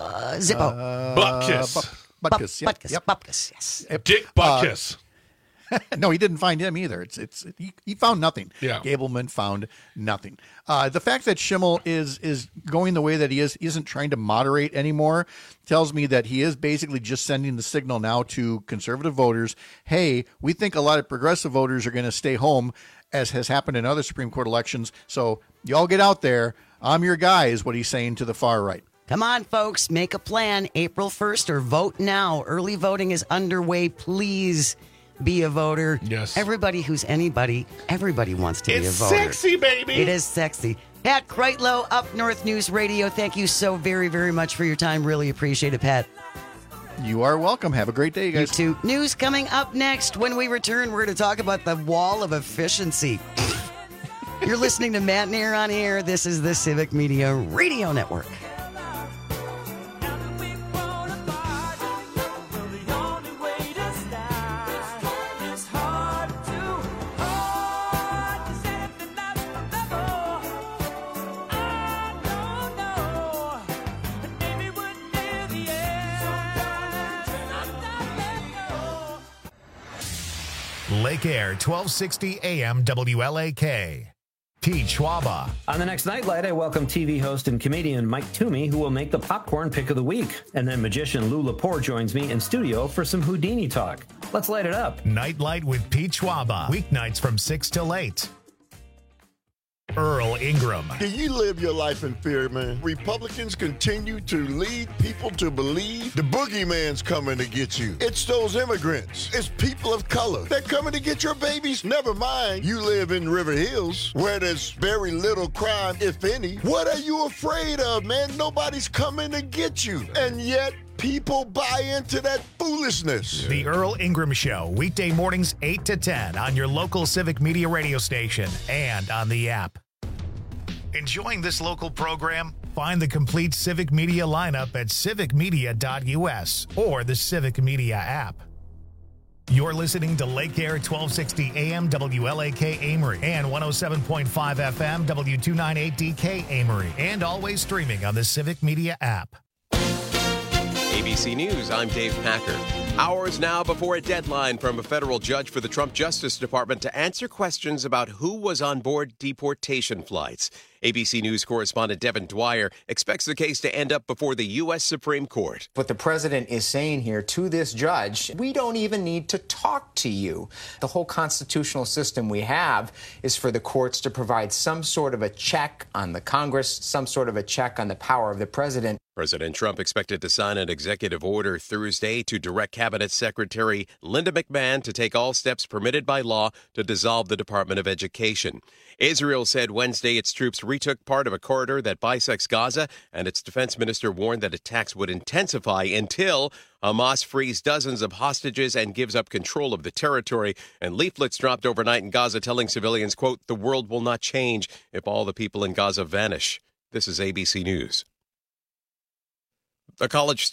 Zippo. Butkus. Butkus, yeah. Butkus, yep. Butkus, yes. Dick Butkus. No, he didn't find him either. He found nothing. Yeah. Gableman found nothing. The fact that Schimmel is going the way that he isn't trying to moderate anymore, tells me that he is basically just sending the signal now to conservative voters, hey, we think a lot of progressive voters are going to stay home, as has happened in other Supreme Court elections. So y'all get out there. I'm your guy, is what he's saying to the far right. Come on, folks, make a plan. April 1st or vote now. Early voting is underway. Please be a voter. Yes. Everybody who's anybody, everybody wants to be a voter. It's sexy, baby. It is sexy. Pat Kreitlow, Up North News Radio. Thank you so very, very much for your time. Really appreciate it, Pat. You are welcome. Have a great day, you guys. You too. News coming up next. When we return, we're going to talk about the wall of efficiency. You're listening to Matt Nair on Air. This is the Civic Media Radio Network. Lake Air, 1260 AM WLAK. Pete Schwaba. On the next Nightlight, I welcome TV host and comedian Mike Toomey, who will make the popcorn pick of the week. And then magician Lou Lepore joins me in studio for some Houdini talk. Let's light it up. Nightlight with Pete Schwaba. Weeknights from 6 till 8. Earl Ingram. Do you live your life in fear, man? Republicans continue to lead people to believe the boogeyman's coming to get you. It's those immigrants. It's people of color. They're coming to get your babies. Never mind, you live in River Hills, where there's very little crime, if any. What are you afraid of, man? Nobody's coming to get you. And yet, people buy into that foolishness. The Earl Ingram Show, weekday mornings 8 to 10 on your local Civic Media radio station and on the app. Enjoying this local program? Find the complete Civic Media lineup at civicmedia.us or the Civic Media app. You're listening to Lake Air 1260 AM WLAK Amory and 107.5 FM W298DK Amory, and always streaming on the Civic Media app. ABC News, I'm Dave Packer. Hours now before a deadline from a federal judge for the Trump Justice Department to answer questions about who was on board deportation flights. ABC News correspondent Devin Dwyer expects the case to end up before the U.S. Supreme Court. What the president is saying here to this judge, we don't even need to talk to you. The whole constitutional system we have is for the courts to provide some sort of a check on the Congress, some sort of a check on the power of the president. President Trump expected to sign an executive order Thursday to direct Cabinet Secretary Linda McMahon to take all steps permitted by law to dissolve the Department of Education. Israel said Wednesday its troops retook part of a corridor that bisects Gaza, and its defense minister warned that attacks would intensify until Hamas frees dozens of hostages and gives up control of the territory. And leaflets dropped overnight in Gaza telling civilians, quote, "The world will not change if all the people in Gaza vanish." This is ABC News. A college